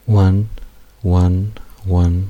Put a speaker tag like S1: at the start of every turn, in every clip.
S1: 1, 1, 1.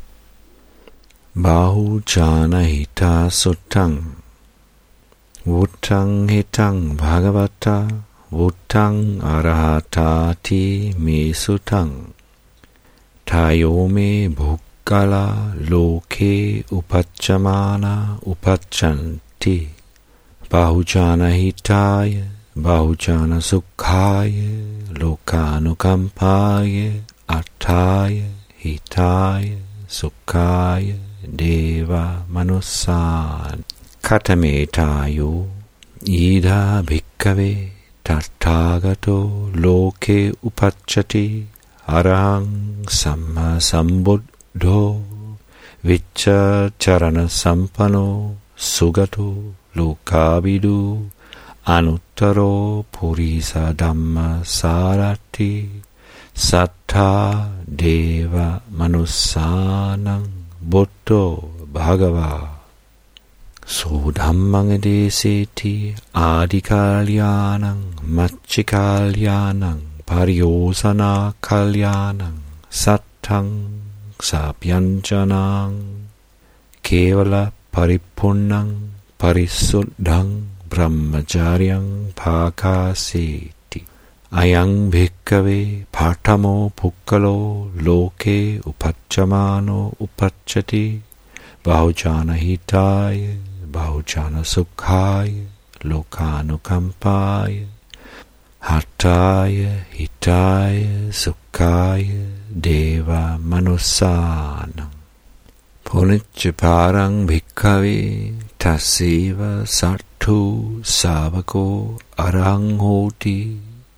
S1: Bahujana hita sutang, vuttang hitang bhagavata, vuttang arahatati me sutang. Tayo me bhukkala loke upachamana upachanti. Bahujana hitaya, bahujana sukhaya, lokanukampaya, attaya, hitaya, sukhaya, deva manusan. Katametayo, idha bhikkave, tathagato loke upacchati, arahang samma sambuddho, vicca charana sampano, sugato lokavidu, anuttaro purisa dhamma sarati, sattha deva manusanang buddho bhagava. So dhammang edeseti adikalyanang machikalyanang paryosana kalyanang sattang sapyanjanang kevala paripunnang parisuddhang brahmacharyang pakaseti. Ayang bhikkave patamo pukkalo loke upachamano upacchati. Bahujana hitaya, bahujana sukhaya, lokanukampaya, hataya, hitaya, sukhaya, deva manusanam. Puniccaparang bhikkave tassiva sattu savako arahang hoti.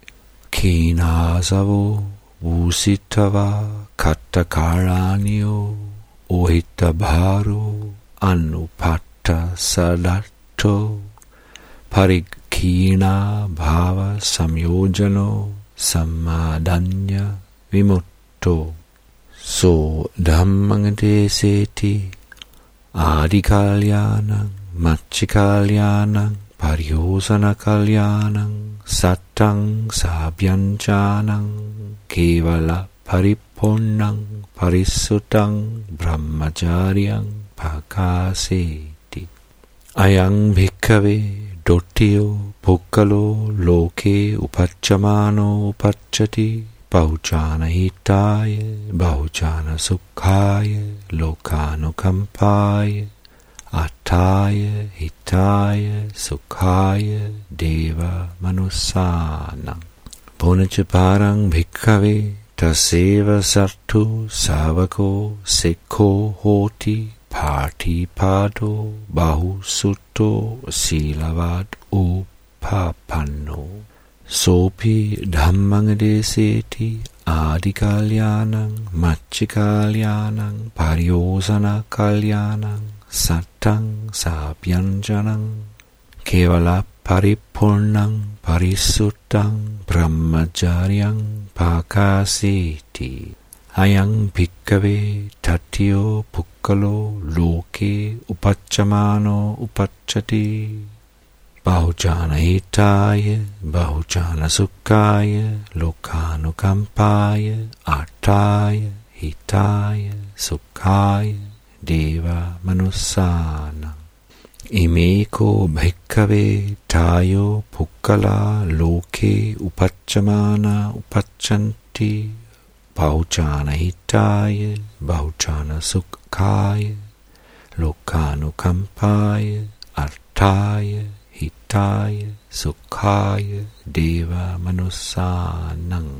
S1: Kinasavo usitava kattakaranyo ohita bharo anupatta sadatto. Parikkhina bhava samyojano sammadanya vimutto. So dhammang deseti adikalyanang machikalyanang paryosana kalyanang sattang sabhyanjanang kevala paripunnang parisuttang brahmacharyang pakaseti. Ayang bhikkave dottiyo pukkalo loke upachamano upacchati. Bahujana hitaya, bahujana sukhaya, lokanukampaya, attaya, hitaya, sukhaya, deva manusanam. Puniccaparang bhikkave taseva sattu savako sikho hoti partipado bahusutto silavat upapanno. Sopi dhammang deseti adikalyanang machikalyanang paryosana kalyanang sattang sabhyanjanang kevala paripunnang parisuttang brahmacharyang pakaseti. Ayang bhikkave tattiyo pukkalo loke upachamano upacchati. Bahujana hitaya, bahujana sukhaya, lokanukampaya, attaya, hitaya, sukhaya, deva manusanam. Imeko bhikkave tayo pukkala loke upachamana upachanti. Bahujana hitaya, bahujana sukhaya, lokanukampaya, attaya, hitaya, sukhaya, deva manusanam.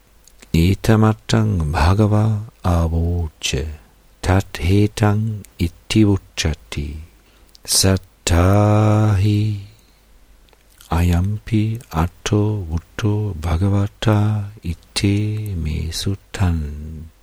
S1: Itamatang bhagava avoce, tat hetang iti vucchati, sattahi ayampi atto vutto bhagavata ite me suttanti.